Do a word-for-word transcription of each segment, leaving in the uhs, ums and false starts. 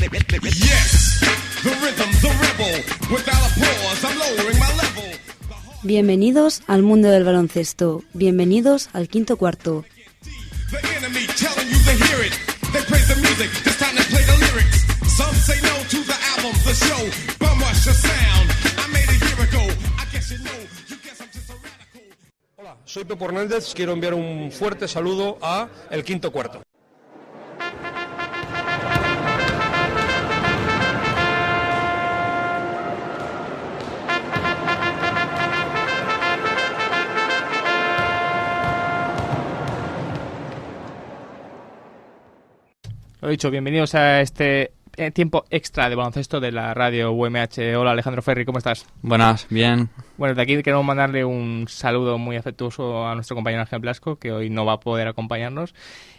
Bienvenidos al mundo del baloncesto. Bienvenidos al quinto cuarto. Hola, soy Pepo Hernández. Quiero enviar un fuerte saludo a El Quinto Cuarto. Lo dicho, bienvenidos a este tiempo extra de baloncesto de la radio U M H. Hola Alejandro Ferri, ¿cómo estás? Buenas, bien. Bueno, de aquí queremos mandarle un saludo muy afectuoso a nuestro compañero Ángel Blasco, que hoy no va a poder acompañarnos,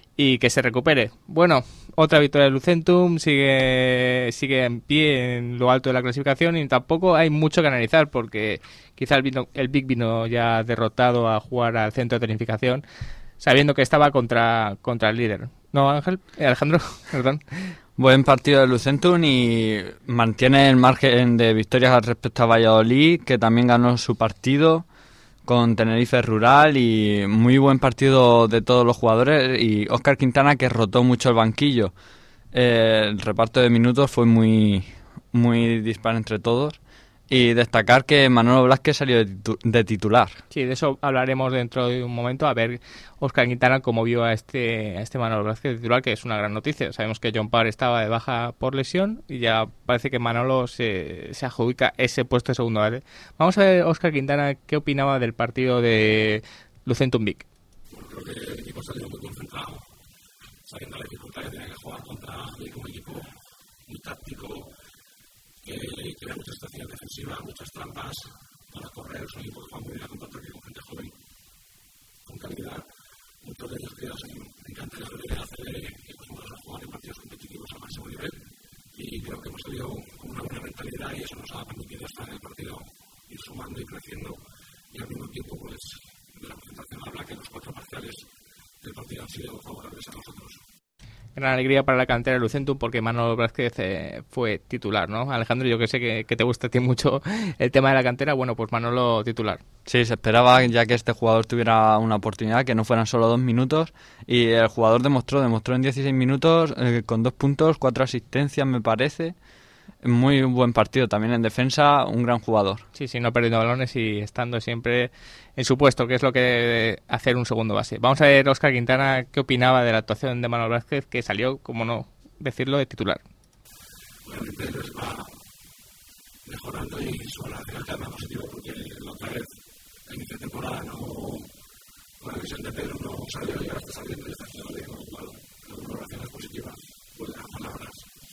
y que se recupere. Bueno, otra victoria del Lucentum, sigue sigue en pie en lo alto de la clasificación y tampoco hay mucho que analizar porque quizá el, vino, el Big vino ya derrotado a jugar al centro de tecnificación, sabiendo que estaba contra, contra el líder. ¿No, Ángel? Eh, Alejandro, perdón. Buen partido de Lucentum y mantiene el margen de victorias respecto a Valladolid, que también ganó su partido con Tenerife Rural, y muy buen partido de todos los jugadores, y Óscar Quintana, que rotó mucho el banquillo. Eh, el reparto de minutos fue muy, muy dispar entre todos. Y destacar que Manolo Blázquez salió de, titu- de titular. Sí, de eso hablaremos dentro de un momento, a ver Óscar Quintana cómo vio a este a este Manolo Blázquez de titular, que es una gran noticia. Sabemos que John Parr estaba de baja por lesión y ya parece que Manolo se, se adjudica ese puesto de segundo, ¿vale? Vamos a ver Óscar Quintana qué opinaba del partido de Lucentum Vic. Bueno, creo que el equipo salió muy concentrado, sabiendo la dificultad que tenía que jugar contra un equipo muy táctico, que crea muchas estaciones defensivas, muchas trampas para correr. Es un equipo que juega muy bien a contraataque con gente joven, con calidad. Muchos de ellos criados en, en canteras de A C B, que acostumbrados a jugar en partidos competitivos a máximo nivel. Y creo que hemos salido con una buena mentalidad y eso nos ha permitido estar en el partido, ir sumando y creciendo. Y al mismo tiempo, pues, de la presentación habla que los cuatro parciales del partido han sido favorables a nosotros. Gran alegría para la cantera de Lucentum porque Manolo Blázquez eh, fue titular, ¿no? Alejandro, yo que sé que, que te gusta a ti mucho el tema de la cantera, bueno, pues Manolo titular. Sí, se esperaba ya que este jugador tuviera una oportunidad, que no fueran solo dos minutos, y el jugador demostró, demostró en dieciséis minutos, eh, con dos puntos, cuatro asistencias me parece. Muy buen partido también en defensa, un gran jugador. Sí, sí, no perdiendo balones y estando siempre en su puesto, que es lo que debe hacer un segundo base. Vamos a ver Óscar Quintana qué opinaba de la actuación de Manolo Blázquez, que salió, como no decirlo, de titular. Obviamente les va mejorando y su relación al tema positivo, porque la otra vez, a inicio de temporada, no, con la lesión de Pedro no salió y ahora está saliendo y está haciendo bien, con lo cual las relaciones positivas pueden dar palabras.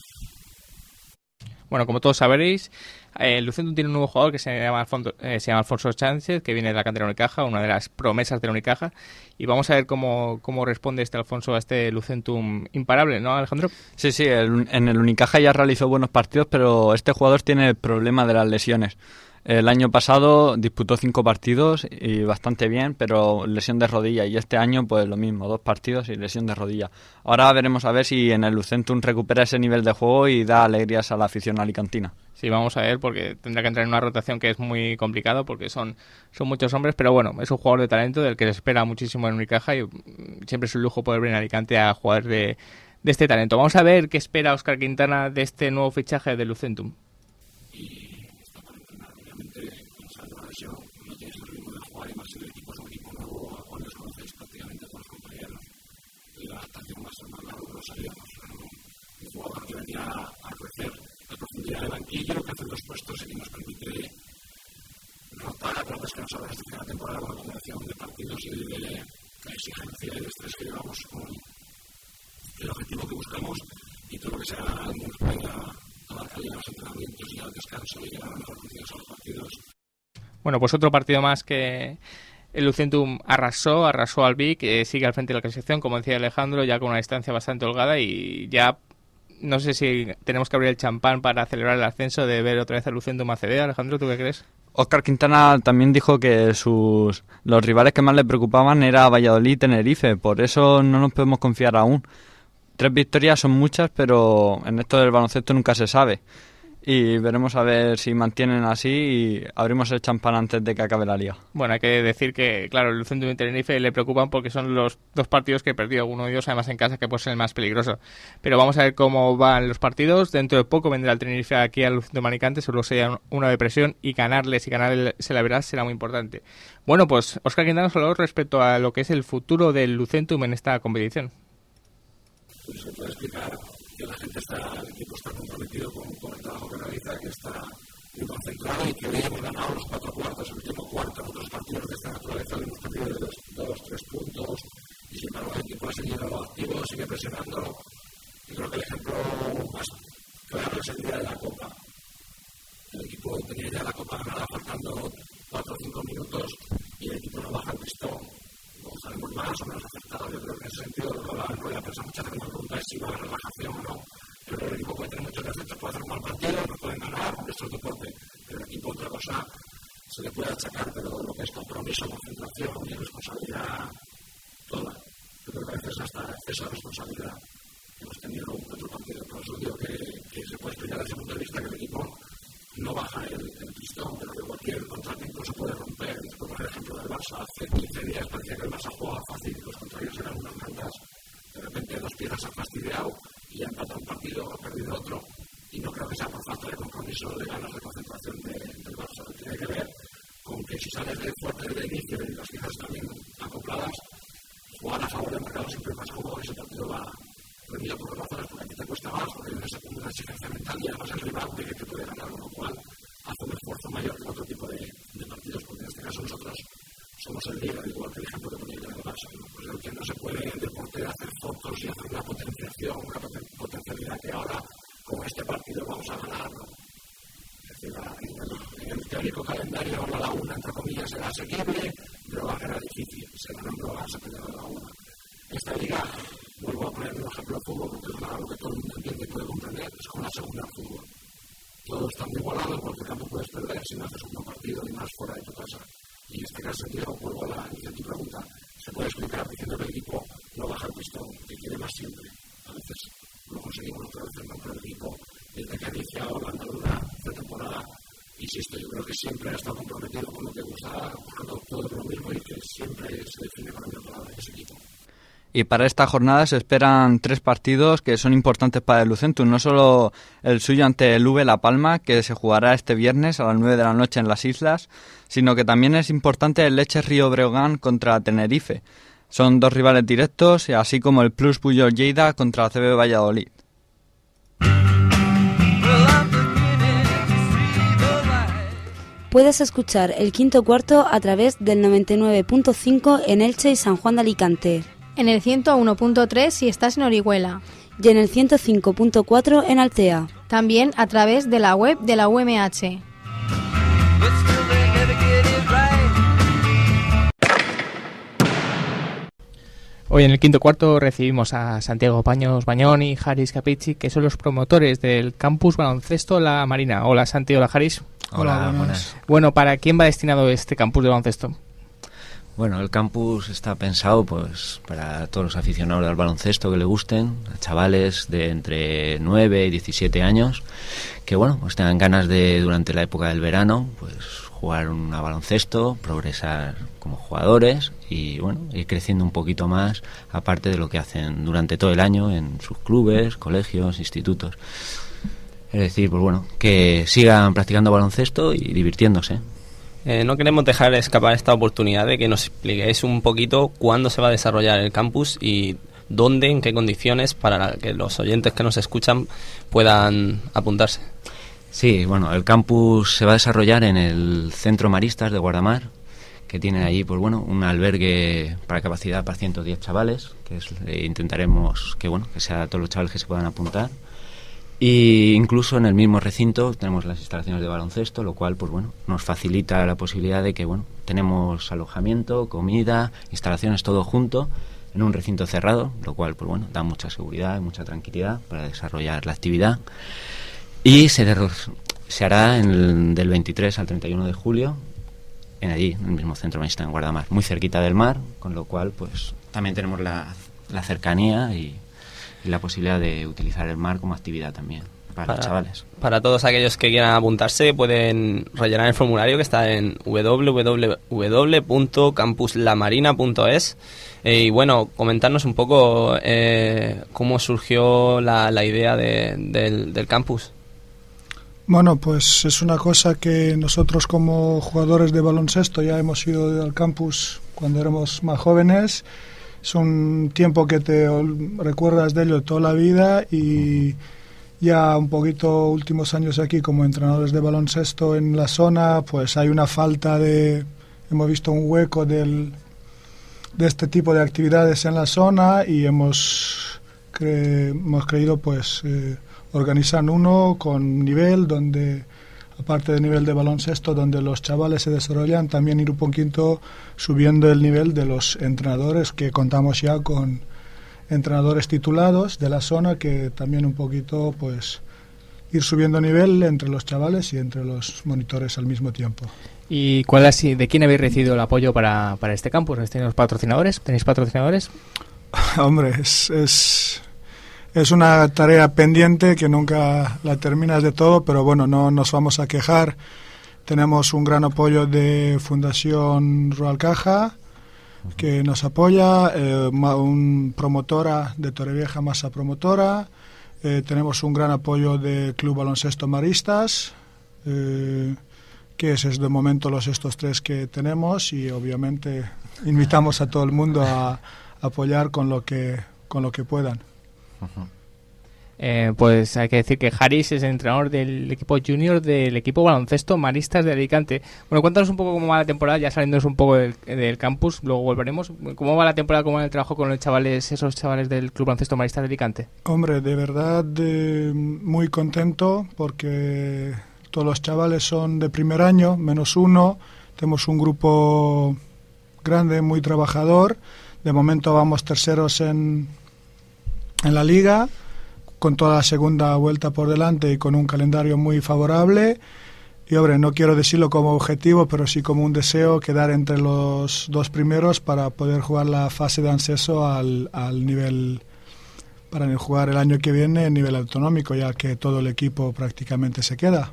Bueno, como todos sabréis, eh, Lucentum tiene un nuevo jugador que se llama, Alfonso, eh, se llama Alfonso Sánchez, que viene de la cantera Unicaja, una de las promesas de la Unicaja, y vamos a ver cómo, cómo responde este Alfonso a este Lucentum imparable, ¿no, Alejandro? Sí, sí, el, en el Unicaja ya realizó buenos partidos, pero este jugador tiene el problema de las lesiones. El año pasado disputó cinco partidos y bastante bien, pero lesión de rodilla, y este año pues lo mismo, dos partidos y lesión de rodilla. Ahora veremos a ver si en el Lucentum recupera ese nivel de juego y da alegrías a la afición alicantina. Sí, vamos a ver, porque tendrá que entrar en una rotación que es muy complicado, porque son, son muchos hombres, pero bueno, es un jugador de talento del que se espera muchísimo en Unicaja y siempre es un lujo poder ver en Alicante a jugadores de, de este talento. Vamos a ver qué espera Óscar Quintana de este nuevo fichaje de Lucentum. No tienes el ritmo de jugar y más si el equipo es un equipo nuevo a cual desconoces prácticamente a todos los compañeros. Y la adaptación va a ser más larga de lo que sabíamos. Un jugador que venía a crecer la profundidad del banquillo, que hace dos puestos y nos permite rotar a través que nos ha dado esta temporada con la combinación de partidos y de la exigencia y el estrés que llevamos con el objetivo que buscamos y todo lo que sea nos venga a dar calidad a los entrenamientos y al descanso y llegar a mejor funciones a los partidos. Bueno, pues otro partido más que el Lucentum arrasó, arrasó al Vic, que sigue al frente de la clasificación, como decía Alejandro, ya con una distancia bastante holgada y ya no sé si tenemos que abrir el champán para celebrar el ascenso de ver otra vez al Lucentum A C B. Alejandro, ¿tú qué crees? Óscar Quintana también dijo que sus los rivales que más le preocupaban era Valladolid y Tenerife, por eso no nos podemos confiar aún. tres victorias son muchas, pero en esto del baloncesto nunca se sabe. Y veremos a ver si mantienen así y abrimos el champán antes de que acabe la liga. Bueno, hay que decir que, claro, el Lucentum y Tenerife le preocupan porque son los dos partidos que he perdido, uno de ellos además en casa, que puede ser el más peligroso. Pero vamos a ver cómo van los partidos. Dentro de poco vendrá el Tenerife aquí al Lucentum Alicante, solo sea una depresión, y ganarles y ganarse la verdad será muy importante. Bueno, pues Óscar Quintana nos habló respecto a lo que es el futuro del Lucentum en esta competición. Pues se puede explicar que la gente está, el equipo está comprometido con, con el trabajo que realiza, que está muy concentrado y que hoy hemos ganado los cuatro cuartos, el último cuarto, en otros partidos de esta naturaleza hemos perdido de dos, dos, tres puntos y sin embargo el equipo ha seguido activo, sigue presionando. Y creo que el ejemplo más claro es el día de la Copa. El equipo tenía ya la Copa ganada faltando cuatro o cinco minutos y el equipo no baja el pistón. No sabemos más o menos acertado. Yo creo que en ese sentido no la rueda pensar muchas veces, la pregunta es si va a haber relajación o no. Yo creo que el equipo puede tener muchos defectos, puede hacer un mal partido, no pueden ganar, esto es deporte. Pero el equipo otra cosa se le puede achacar, pero lo que es compromiso, concentración y responsabilidad toda. Yo creo que a veces hasta exceso de responsabilidad. Hemos tenido un otro partido, por eso digo que, que se puede explicar desde el punto de vista que el equipo no baja el, el pistón, pero que cualquier contratiempo se puede romper. Después, por ejemplo, del Barça, hace quince días parecía que el Barça jugaba fácil y los contrarios eran unas mantas. De repente, dos piezas han fastidiado y ha empatado un partido o ha perdido otro. Y no creo que sea por falta de compromiso, de ganas de concentración de, del Barça. Tiene que ver con que si sales de fuerte de inicio y las piezas también acopladas, jugar a favor del mercado siempre es más cómodo y ese partido va rendido por razones porque a ti te cuesta más, porque hay una exigencia mental y además el rival de que te puede ganar, con lo cual hace un esfuerzo mayor que otro tipo de, de partidos, porque en este caso nosotros somos el líder, igual que el ejemplo que ponía el Barça, ¿no? Pues el que no se puede en el deporte hacer fotos y hacer una potenciación, una poten- potencialidad que ahora con este partido vamos a ganar, ¿no? Es decir, en el, en el teórico calendario la laguna, entre comillas, será asequible, pero va a ser difícil, se ganó en Brogan, se perdió la laguna. Esta liga, vuelvo a poner un ejemplo de fútbol, porque es algo que todo el mundo entiende y puede comprender, es como la segunda de fútbol. Todo está muy igualado, en cualquier campo puedes perder si no haces un buen partido y más fuera de tu casa. Y en este caso, tío, vuelvo a la iniciativa tu pregunta. Se puede explicar diciendo que el equipo no baja el pistón, que quiere más siempre. A veces lo conseguimos, otras veces no, pero el equipo, desde que ha iniciado la andadura de temporada, insisto, yo creo que siempre ha estado comprometido con lo que gusta, buscando todo lo mismo y que siempre se define con la misma palabra ese equipo. Y para esta jornada se esperan tres partidos que son importantes para el Lucentum, no solo el suyo ante el V La Palma, que se jugará este viernes a las nueve de la noche en las Islas, sino que también es importante el Leche Río Breogán contra Tenerife. Son dos rivales directos, así como el Plus Puyol Lleida contra A C B Valladolid. Puedes escuchar el quinto cuarto a través del noventa y nueve punto cinco en Elche y San Juan de Alicante. En el ciento uno punto tres si estás en Orihuela. Y en el ciento cinco punto cuatro en Altea. También a través de la web de la U M H. Hoy en el quinto cuarto recibimos a Santiago Paños Bañón y Haris Capici, que son los promotores del campus baloncesto La Marina. Hola Santi, hola Haris. Hola, buenas. buenas. Bueno, ¿para quién va destinado este campus de baloncesto? Bueno, el campus está pensado pues para todos los aficionados al baloncesto que le gusten, a chavales de entre nueve y diecisiete años, que bueno, pues tengan ganas de, durante la época del verano, pues jugar un baloncesto, progresar como jugadores y bueno, ir creciendo un poquito más, aparte de lo que hacen durante todo el año en sus clubes, colegios, institutos. Es decir, pues bueno, que sigan practicando baloncesto y divirtiéndose. Eh, no queremos dejar escapar esta oportunidad de que nos expliquéis un poquito cuándo se va a desarrollar el campus y dónde, en qué condiciones, para que los oyentes que nos escuchan puedan apuntarse. Sí, bueno, el campus se va a desarrollar en el Centro Maristas de Guardamar, que tiene allí, pues bueno, un albergue para capacidad para ciento diez chavales, que es, eh, intentaremos que bueno, que sea todos los chavales que se puedan apuntar. Y incluso en el mismo recinto tenemos las instalaciones de baloncesto, lo cual pues bueno, nos facilita la posibilidad de que bueno, tenemos alojamiento, comida, instalaciones, todo junto en un recinto cerrado, lo cual pues bueno, da mucha seguridad y mucha tranquilidad para desarrollar la actividad. Y se, de, se hará en el, del veintitrés al treinta y uno de julio en allí, en el mismo centro marista en Guardamar, muy cerquita del mar, con lo cual pues también tenemos la, la cercanía y y la posibilidad de utilizar el mar como actividad también para, para los chavales. Para todos aquellos que quieran apuntarse, pueden rellenar el formulario que está en w w w punto campus la marina punto es. Eh, y bueno, comentarnos un poco eh, cómo surgió la, la idea de, del, del campus. Bueno, pues es una cosa que nosotros como jugadores de baloncesto ya hemos ido al campus cuando éramos más jóvenes. Es un tiempo que te recuerdas de ello toda la vida, y ya un poquito últimos años aquí como entrenadores de baloncesto en la zona, pues hay una falta de, hemos visto un hueco del, de este tipo de actividades en la zona, y hemos, cre, hemos creído pues eh, organizar uno con nivel, donde aparte del nivel de baloncesto, donde los chavales se desarrollan, también ir un poquito subiendo el nivel de los entrenadores, que contamos ya con entrenadores titulados de la zona, que también un poquito pues ir subiendo nivel entre los chavales y entre los monitores al mismo tiempo. ¿Y cuál es, de quién habéis recibido el apoyo para, para este campus? ¿Tenéis patrocinadores? ¿Tenéis patrocinadores? Hombre, es, es, es una tarea pendiente que nunca la terminas de todo, pero bueno, no nos vamos a quejar. Tenemos un gran apoyo de Fundación Rural Caja, que nos apoya, eh, un promotora de Torrevieja, Masa Promotora, eh, tenemos un gran apoyo de Club Baloncesto Maristas, eh, que es, es de momento los estos tres que tenemos, y obviamente invitamos a todo el mundo a, a apoyar con lo que con lo que puedan. Uh-huh. Eh, pues hay que decir que Haris es el entrenador del equipo junior del equipo baloncesto Maristas de Alicante. Bueno, cuéntanos un poco cómo va la temporada, ya saliéndonos un poco del, del campus, luego volveremos. ¿Cómo va la temporada, cómo va el trabajo con los chavales, esos chavales del club baloncesto Maristas de Alicante? Hombre, de verdad eh, muy contento, porque todos los chavales son de primer año, menos uno. Tenemos un grupo grande, muy trabajador. De momento vamos terceros en, en la liga, con toda la segunda vuelta por delante y con un calendario muy favorable. Y, hombre, no quiero decirlo como objetivo, pero sí como un deseo, quedar entre los dos primeros para poder jugar la fase de ascenso al, al nivel, para jugar el año que viene a nivel autonómico, ya que todo el equipo prácticamente se queda.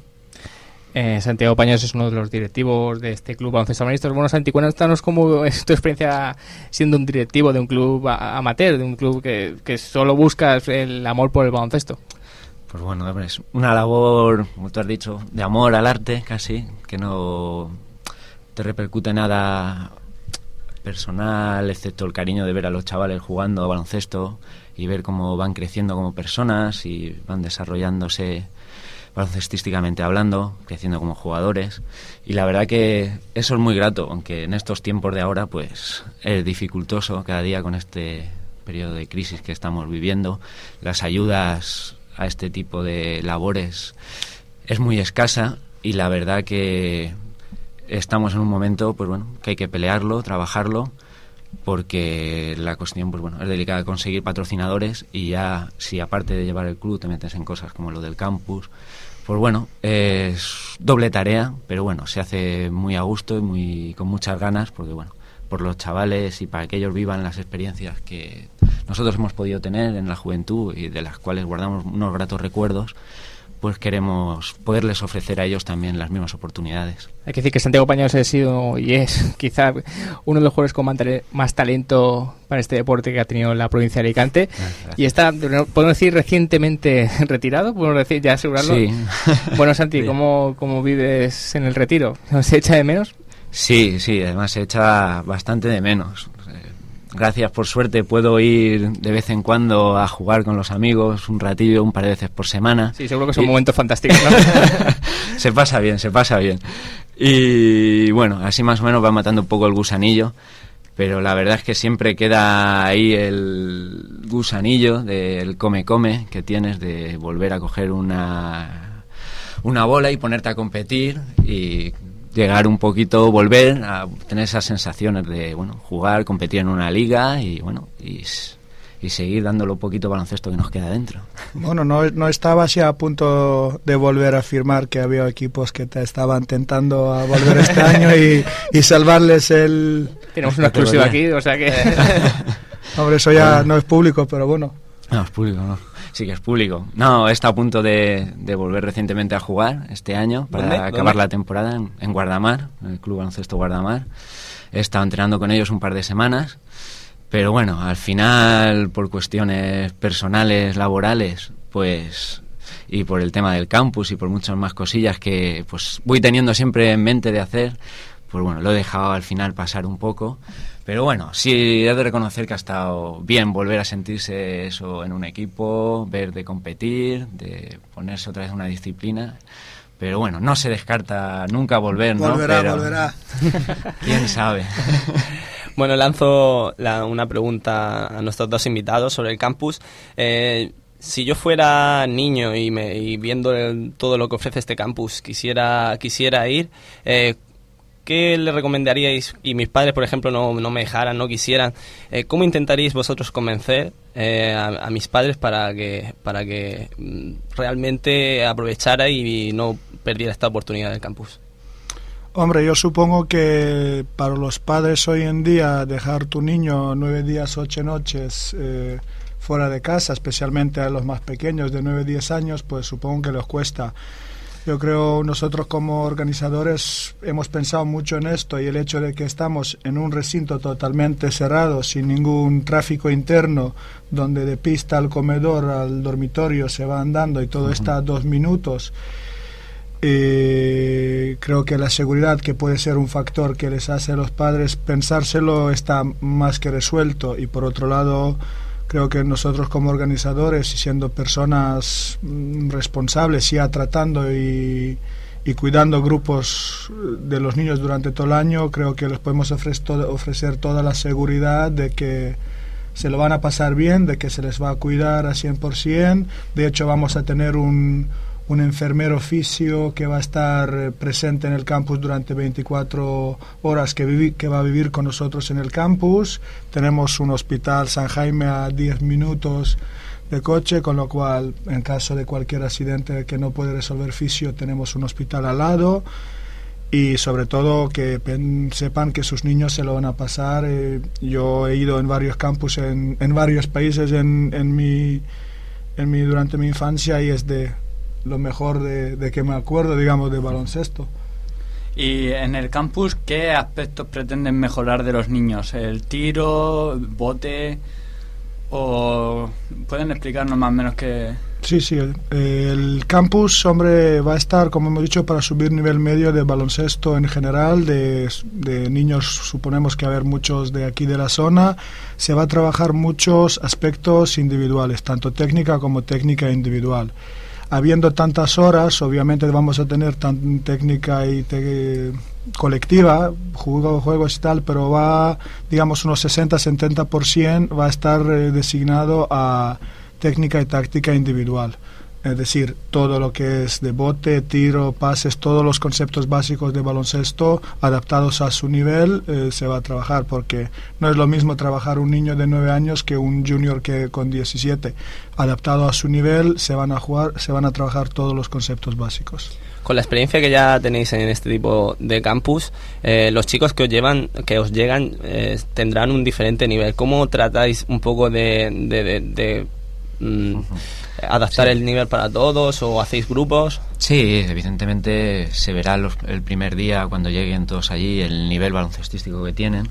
Eh, Santiago Paños es uno de los directivos de este club baloncesto Maristas. Bueno, Santi, cuéntanos cómo es tu experiencia siendo un directivo de un club amateur, de un club que, que solo buscas el amor por el baloncesto. Pues bueno, es una labor, como tú has dicho, de amor al arte, casi, que no te repercute nada personal, excepto el cariño de ver a los chavales jugando a baloncesto y ver cómo van creciendo como personas y van desarrollándose baloncestísticamente hablando, creciendo como jugadores, y la verdad que eso es muy grato, aunque en estos tiempos de ahora pues es dificultoso cada día con este periodo de crisis que estamos viviendo. Las ayudas a este tipo de labores es muy escasa, y la verdad que estamos en un momento pues bueno, que hay que pelearlo, trabajarlo, porque la cuestión pues bueno, es delicada, conseguir patrocinadores, y ya si aparte de llevar el club te metes en cosas como lo del campus, pues bueno, es doble tarea, pero bueno, se hace muy a gusto y muy con muchas ganas, porque bueno, por los chavales y para que ellos vivan las experiencias que nosotros hemos podido tener en la juventud y de las cuales guardamos unos gratos recuerdos, pues queremos poderles ofrecer a ellos también las mismas oportunidades. Hay que decir que Santiago Paños ha sido y es quizá uno de los jugadores con más talento para este deporte que ha tenido la provincia de Alicante. Gracias. Y está, podemos decir, recientemente retirado, podemos decir, ya asegurarlo. Sí. Bueno, Santi, sí. ¿cómo, ¿cómo vives en el retiro? ¿Se echa de menos? Sí, sí, además se echa bastante de menos. Gracias, por suerte puedo ir de vez en cuando a jugar con los amigos, un ratillo, un par de veces por semana. Sí, seguro que son y... momentos fantásticos, ¿no? Se pasa bien, se pasa bien. Y bueno, así más o menos va matando un poco el gusanillo, pero la verdad es que siempre queda ahí el gusanillo del come-come que tienes de volver a coger una, una bola y ponerte a competir y llegar un poquito, volver a tener esas sensaciones de bueno, jugar, competir en una liga y bueno, y, y seguir dándole un poquito baloncesto que nos queda dentro. Bueno, no, no estabas ya a punto de volver a afirmar que había equipos que te estaban tentando a volver este año y, y salvarles el... Tenemos una exclusiva aquí, o sea que... Hombre, eso ya no es público, pero bueno. No, es público, no. Sí que es público. No, está a punto de, de volver recientemente a jugar este año para ¿Dónde? acabar ¿Dónde? la temporada en, en Guardamar, en el Club Baloncesto Guardamar. He estado entrenando con ellos un par de semanas, pero bueno, al final, por cuestiones personales, laborales, pues, y por el tema del campus y por muchas más cosillas que pues voy teniendo siempre en mente de hacer, pues bueno, lo he dejado al final pasar un poco. Pero bueno, sí he de reconocer que ha estado bien volver a sentirse eso en un equipo, ver de competir, de ponerse otra vez una disciplina. Pero bueno, no se descarta nunca volver, ¿no? Volverá, Pero, volverá. ¿quién sabe? Bueno, lanzo la, una pregunta a nuestros dos invitados sobre el campus. Eh, si yo fuera niño y, me, y viendo el, todo lo que ofrece este campus quisiera, quisiera ir... Eh, ¿Qué le recomendaríais? Y mis padres, por ejemplo, no, no me dejaran, no quisieran. Eh, ¿Cómo intentaríais vosotros convencer eh, a, a mis padres para que para que mm, realmente aprovechara y no perdiera esta oportunidad del campus? Hombre, yo supongo que para los padres hoy en día dejar tu niño nueve días, ocho noches eh, fuera de casa, especialmente a los más pequeños de nueve, diez años, pues supongo que les cuesta. Yo creo nosotros como organizadores hemos pensado mucho en esto y el hecho de que estamos en un recinto totalmente cerrado, sin ningún tráfico interno, donde de pista al comedor, al dormitorio se va andando y todo uh-huh. está a dos minutos. Eh, creo que la seguridad, que puede ser un factor que les hace a los padres pensárselo, está más que resuelto. Y por otro lado, creo que nosotros como organizadores y siendo personas mm, responsables, ya tratando y, y cuidando grupos de los niños durante todo el año, creo que les podemos ofrecer, todo, ofrecer toda la seguridad de que se lo van a pasar bien, de que se les va a cuidar a cien por ciento. De hecho, vamos a tener un, un enfermero fisio que va a estar presente en el campus durante veinticuatro horas, que, vivi, que va a vivir con nosotros en el campus. Tenemos un hospital San Jaime a diez minutos de coche, con lo cual, en caso de cualquier accidente que no puede resolver fisio, tenemos un hospital al lado. Y sobre todo que pen, sepan que sus niños se lo van a pasar. Eh, yo he ido en varios campus en, en varios países en, en mi, en mi, durante mi infancia, y es de lo mejor de, de que me acuerdo, digamos, de baloncesto. Y en el campus, ¿qué aspectos pretenden mejorar de los niños? ¿El tiro, bote? ¿O pueden explicarnos más o menos qué...? Sí, sí, el, el campus, hombre, va a estar, como hemos dicho, para subir nivel medio de baloncesto en general, de, de niños, suponemos que va a haber muchos de aquí de la zona. Se va a trabajar muchos aspectos individuales, tanto técnica como técnica individual. Habiendo tantas horas, obviamente vamos a tener tan técnica y te, colectiva, juegos, juegos y tal, pero va, digamos, unos sesenta a setenta por ciento va a estar eh, designado a técnica y táctica individual. Es decir, todo lo que es de bote, tiro, pases, todos los conceptos básicos de baloncesto adaptados a su nivel eh, se va a trabajar, porque no es lo mismo trabajar un niño de nueve años que un junior que con diecisiete. Adaptado a su nivel se van a jugar, se van a trabajar todos los conceptos básicos. Con la experiencia que ya tenéis en este tipo de campus, eh, los chicos que os llevan, que os llegan, eh, tendrán un diferente nivel. ¿Cómo tratáis un poco de, de, de, de mm, uh-huh. adaptar sí. el nivel para todos, o hacéis grupos? Sí, evidentemente se verá los, el primer día cuando lleguen todos allí el nivel baloncestístico que tienen,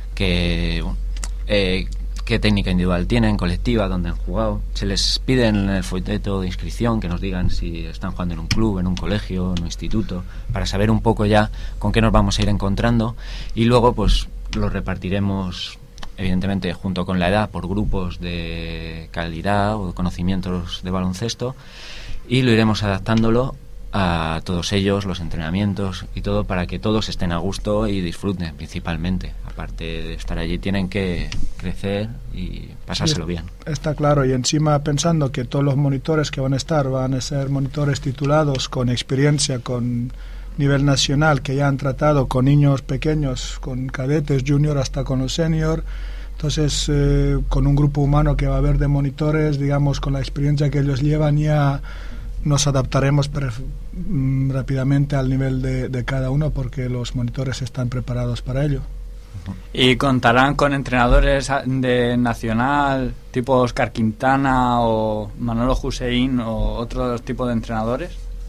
que eh, qué técnica individual tienen, colectiva, dónde han jugado. Se les pide en el folleto de inscripción que nos digan si están jugando en un club, en un colegio, en un instituto, para saber un poco ya con qué nos vamos a ir encontrando, y luego pues los repartiremos evidentemente junto con la edad por grupos de calidad o de conocimientos de baloncesto, y lo iremos adaptándolo a todos ellos, los entrenamientos y todo, para que todos estén a gusto y disfruten principalmente. Aparte de estar allí, tienen que crecer y pasárselo sí, bien. Está claro, y encima pensando que todos los monitores que van a estar van a ser monitores titulados con experiencia, con nivel nacional, que ya han tratado con niños pequeños, con cadetes, junior, hasta con los senior. Entonces, eh, con un grupo humano que va a haber de monitores, digamos, con la experiencia que ellos llevan, ya nos adaptaremos pref- rápidamente al nivel de, de cada uno, porque los monitores están preparados para ello. ¿Y contarán con entrenadores de nacional, tipo Oscar Quintana o Manolo Hussein o otro tipo de entrenadores?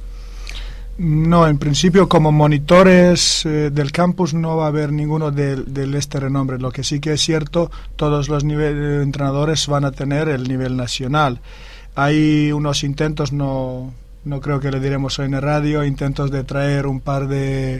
No, en principio como monitores eh, del campus no va a haber ninguno de, de este renombre. Lo que sí que es cierto, todos los niveles de entrenadores van a tener el nivel nacional. Hay unos intentos, no, no creo que le diremos hoy en el radio, intentos de traer un par de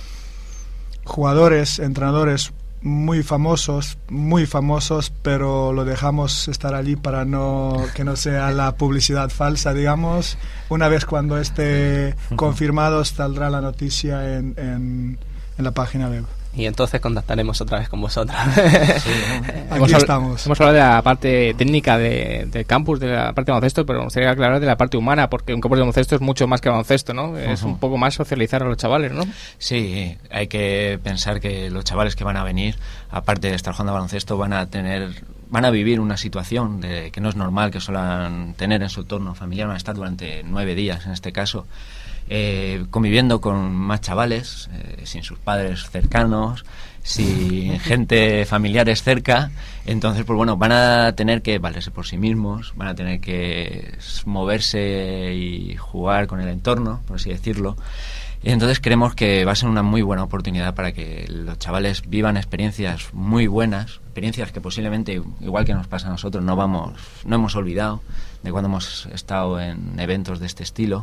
jugadores, entrenadores muy famosos, muy famosos, pero lo dejamos estar allí para no que no sea la publicidad falsa, digamos. Una vez cuando esté confirmado saldrá la noticia en, en, en la página web. Y entonces contactaremos otra vez con vosotros. Sí, aquí hemos estamos. Hemos hablado de la parte técnica de, del campus, de la parte de baloncesto, pero me gustaría aclarar de la parte humana, porque un campus de baloncesto es mucho más que baloncesto, ¿no? Uh-huh. Es un poco más socializar a los chavales, ¿no? Sí, hay que pensar que los chavales que van a venir, aparte de estar jugando a baloncesto, van a tener... van a vivir una situación de, que no es normal que suelen tener en su entorno familiar, van a estar durante nueve días en este caso, eh, conviviendo con más chavales, eh, sin sus padres cercanos, sin gente familiares cerca. Entonces, pues bueno, van a tener que valerse por sí mismos, van a tener que moverse y jugar con el entorno, por así decirlo. Y entonces creemos que va a ser una muy buena oportunidad para que los chavales vivan experiencias muy buenas, experiencias que posiblemente, igual que nos pasa a nosotros, no vamos, no hemos olvidado de cuando hemos estado en eventos de este estilo.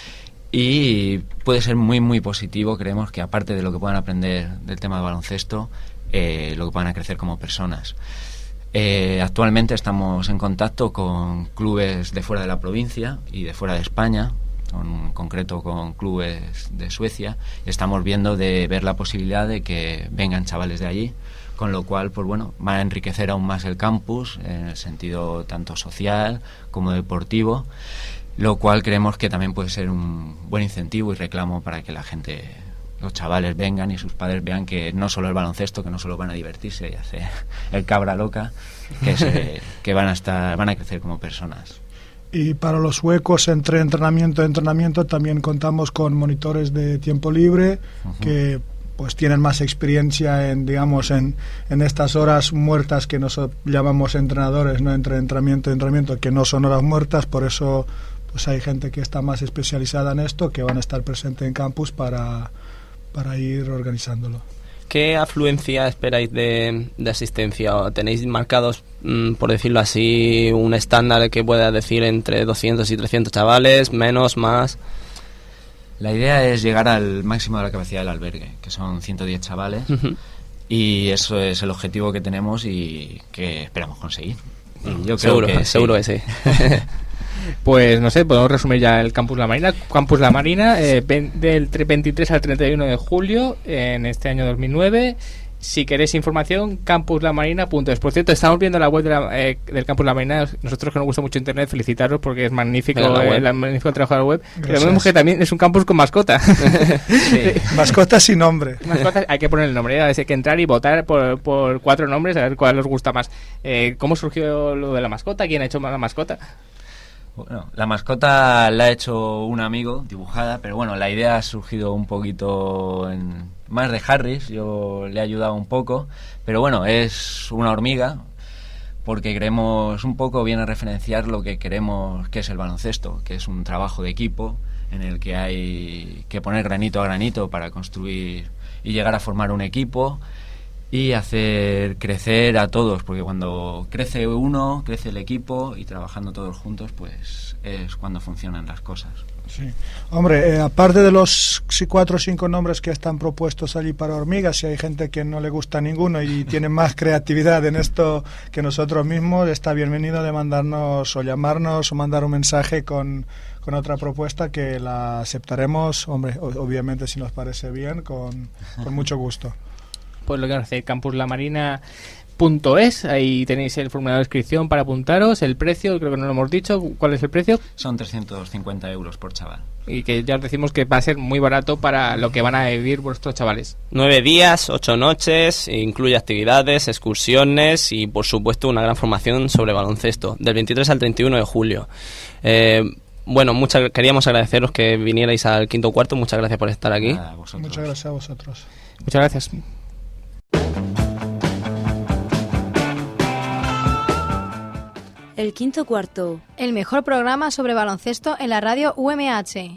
Y puede ser muy muy positivo, creemos que aparte de lo que puedan aprender del tema de baloncesto, eh, lo que puedan crecer como personas. Eh, actualmente estamos en contacto con clubes de fuera de la provincia y de fuera de España, en concreto con clubes de Suecia. Estamos viendo de ver la posibilidad de que vengan chavales de allí, con lo cual, pues bueno, va a enriquecer aún más el campus en el sentido tanto social como deportivo, lo cual creemos que también puede ser un buen incentivo y reclamo para que la gente, los chavales vengan y sus padres vean que no solo el baloncesto, que no solo van a divertirse y hacer el cabra loca, que, se, que van a estar, van a crecer como personas. Y para los suecos, entre entrenamiento y entrenamiento, también contamos con monitores de tiempo libre, uh-huh, que pues tienen más experiencia en, digamos, en, en estas horas muertas que nosotros llamamos entrenadores, no entre entrenamiento y entrenamiento, que no son horas muertas. Por eso pues hay gente que está más especializada en esto, que van a estar presentes en campus para, para ir organizándolo. ¿Qué afluencia esperáis de, de asistencia? ¿Tenéis marcados, mmm, por decirlo así, un estándar que pueda decir entre doscientos y trescientos chavales, menos, más? La idea es llegar al máximo de la capacidad del albergue, que son ciento diez chavales, uh-huh, y eso es el objetivo que tenemos y que esperamos conseguir. Y yo seguro, creo que seguro sí. que sí. Pues no sé, podemos resumir ya el Campus La Marina. Campus La Marina, eh, del veintitrés al treinta y uno de julio en este año dos mil nueve. Si queréis información, campus la marina punto es. Por cierto, estamos viendo la web de la, eh, del Campus La Marina. Nosotros que nos gusta mucho Internet, felicitaros porque es magnífico el eh, magnífico trabajo de la web. Pero vemos que también es un campus con mascota. Sí. Mascota sin nombre. Mascota, hay que poner el nombre, hay que entrar y votar por, por cuatro nombres a ver cuál os gusta más. Eh, ¿Cómo surgió lo de la mascota? ¿Quién ha hecho la mascota? Bueno, la mascota la ha hecho un amigo, dibujada, pero bueno, la idea ha surgido un poquito en, más de Harris, yo le he ayudado un poco, pero bueno, es una hormiga, porque queremos un poco, viene a referenciar lo que queremos que es el baloncesto, que es un trabajo de equipo en el que hay que poner granito a granito para construir y llegar a formar un equipo y hacer crecer a todos, porque cuando crece uno, crece el equipo, y trabajando todos juntos, pues es cuando funcionan las cosas. Sí. Hombre, eh, aparte de los cuatro o cinco nombres que están propuestos allí para hormigas, si hay gente que no le gusta ninguno y tiene más creatividad en esto que nosotros mismos, está bienvenido de mandarnos o llamarnos o mandar un mensaje con, con otra propuesta que la aceptaremos, hombre, obviamente si nos parece bien, con, con mucho gusto. Pues lo que nos hace campus la marina punto es, ahí tenéis el formulario de inscripción para apuntaros, el precio, creo que no lo hemos dicho, ¿cuál es el precio? Son trescientos cincuenta euros por chaval. Y que ya os decimos que va a ser muy barato para lo que van a vivir vuestros chavales. Nueve días, ocho noches, incluye actividades, excursiones y por supuesto una gran formación sobre baloncesto, del veintitrés al treinta y uno de julio. Eh... Bueno, muchas, queríamos agradeceros que vinierais al Quinto Cuarto. Muchas gracias por estar aquí. Muchas gracias a vosotros. Muchas gracias. El quinto cuarto. El mejor programa sobre baloncesto en la radio U M H.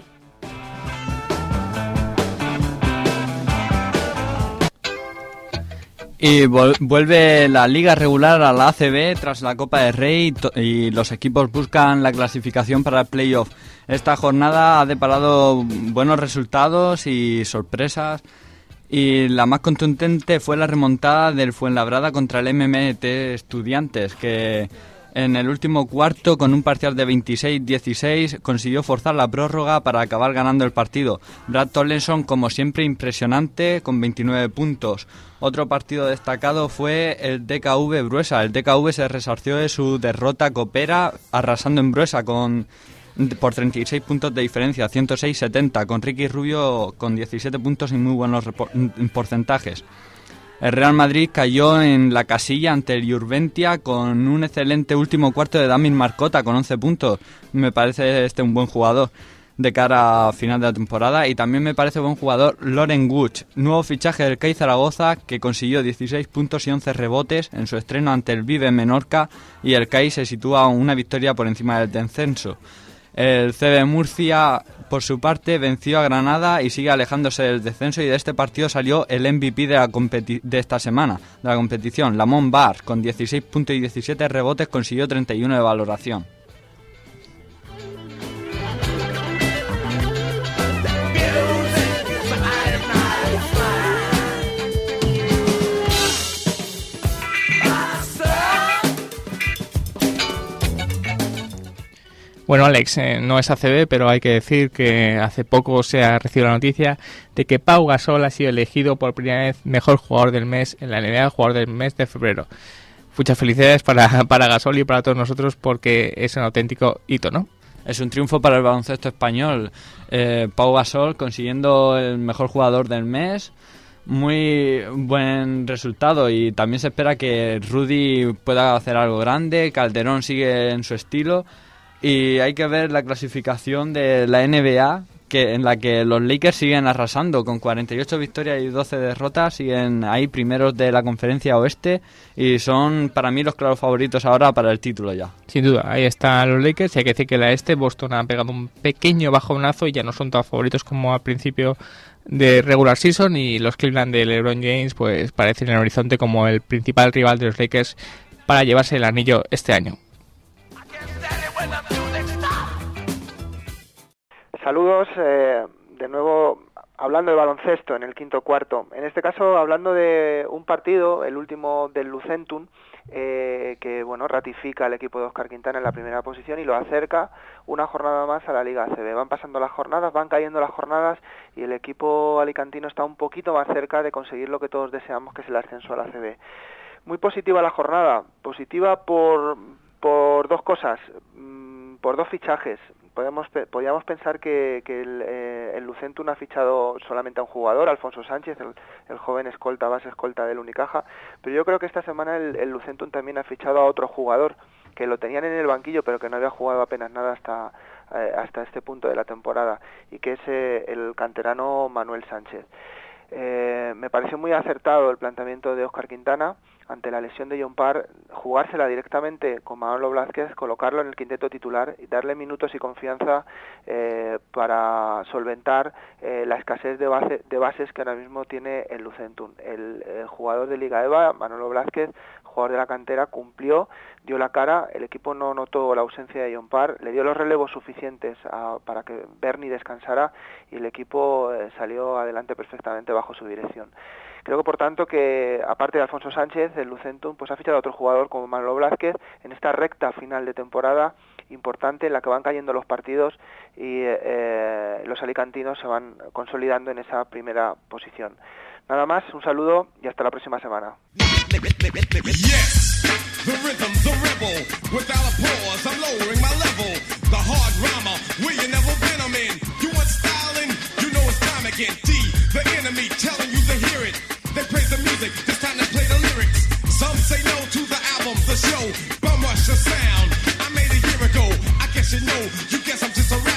Y vol- vuelve la liga regular a la A C B tras la Copa del Rey to- y los equipos buscan la clasificación para el playoff. Esta jornada ha deparado buenos resultados y sorpresas, y la más contundente fue la remontada del Fuenlabrada contra el M M T Estudiantes, que en el último cuarto, con un parcial de veintiséis dieciséis, consiguió forzar la prórroga para acabar ganando el partido. Brad Tomlinson, como siempre, impresionante, con veintinueve puntos. Otro partido destacado fue el D K V Bruesa. El D K V se resarció de su derrota copera, arrasando en Bruesa con, por treinta y seis puntos de diferencia, ciento seis setenta, con Ricky Rubio con diecisiete puntos y muy buenos repor- porcentajes. El Real Madrid cayó en la casilla ante el Jurventia con un excelente último cuarto de Damir Marcota con once puntos. Me parece este un buen jugador de cara a final de la temporada. Y también me parece buen jugador Loren Guch, nuevo fichaje del C A I Zaragoza, que consiguió dieciséis puntos y once rebotes en su estreno ante el Vive Menorca, y el C A I se sitúa una victoria por encima del descenso. El C B Murcia, por su parte, venció a Granada y sigue alejándose del descenso, y de este partido salió el M V P de, la competi- de esta semana, de la competición. Lamont Barr, con dieciséis puntos y diecisiete rebotes, consiguió treinta y uno de valoración. Bueno, Alex, eh, no es A C B, pero hay que decir que hace poco se ha recibido la noticia de que Pau Gasol ha sido elegido por primera vez mejor jugador del mes en la N B A, jugador del mes de febrero. Muchas felicidades para, para Gasol y para todos nosotros, porque es un auténtico hito, ¿no? Es un triunfo para el baloncesto español. Eh, Pau Gasol consiguiendo el mejor jugador del mes. Muy buen resultado, y también se espera que Rudy pueda hacer algo grande. Calderón sigue en su estilo. Y hay que ver la clasificación de la N B A, que en la que los Lakers siguen arrasando con cuarenta y ocho victorias y doce derrotas, siguen ahí primeros de la conferencia oeste, y son para mí los claros favoritos ahora para el título ya. Sin duda, ahí están los Lakers, y hay que decir que la este, Boston ha pegado un pequeño bajonazo y ya no son tan favoritos como al principio de regular season, y los Cleveland de LeBron James pues parecen en el horizonte como el principal rival de los Lakers para llevarse el anillo este año. Saludos, eh, de nuevo hablando de baloncesto en el quinto cuarto. En este caso hablando de un partido, el último del Lucentum, eh, que bueno ratifica al equipo de Óscar Quintana en la primera posición y lo acerca una jornada más a la Liga A C B. Van pasando las jornadas, van cayendo las jornadas, y el equipo alicantino está un poquito más cerca de conseguir lo que todos deseamos, que es el ascenso a la A C B. Muy positiva la jornada, positiva por, por dos cosas, mmm, por dos fichajes. Podemos, podríamos pensar que, que el, eh, el Lucentum ha fichado solamente a un jugador, Alfonso Sánchez, el, el joven escolta, base escolta del Unicaja, pero yo creo que esta semana el, el Lucentum también ha fichado a otro jugador, que lo tenían en el banquillo, pero que no había jugado apenas nada hasta, eh, hasta este punto de la temporada, y que es eh, el canterano Manuel Sánchez. Eh, me pareció muy acertado el planteamiento de Óscar Quintana ante la lesión de John Parr, jugársela directamente con Manolo Blázquez, colocarlo en el quinteto titular y darle minutos y confianza eh, para solventar eh, la escasez de, base, de bases que ahora mismo tiene el Lucentum. El, el jugador de Liga EVA, Manolo Blázquez, jugador de la cantera, cumplió, dio la cara, el equipo no notó la ausencia de John Parr, le dio los relevos suficientes a, para que Bernie descansara, y el equipo eh, salió adelante perfectamente bajo su dirección. Creo que por tanto que, aparte de Alfonso Sánchez, el Lucentum pues ha fichado a otro jugador como Manolo Blázquez en esta recta final de temporada importante en la que van cayendo los partidos, y eh, los alicantinos se van consolidando en esa primera posición. Nada más, un saludo y hasta la próxima semana. They praise the music, it's time to play the lyrics. Some say no to the album, the show, bum rush the sound. I made a year ago, I guess you know, you guess I'm just a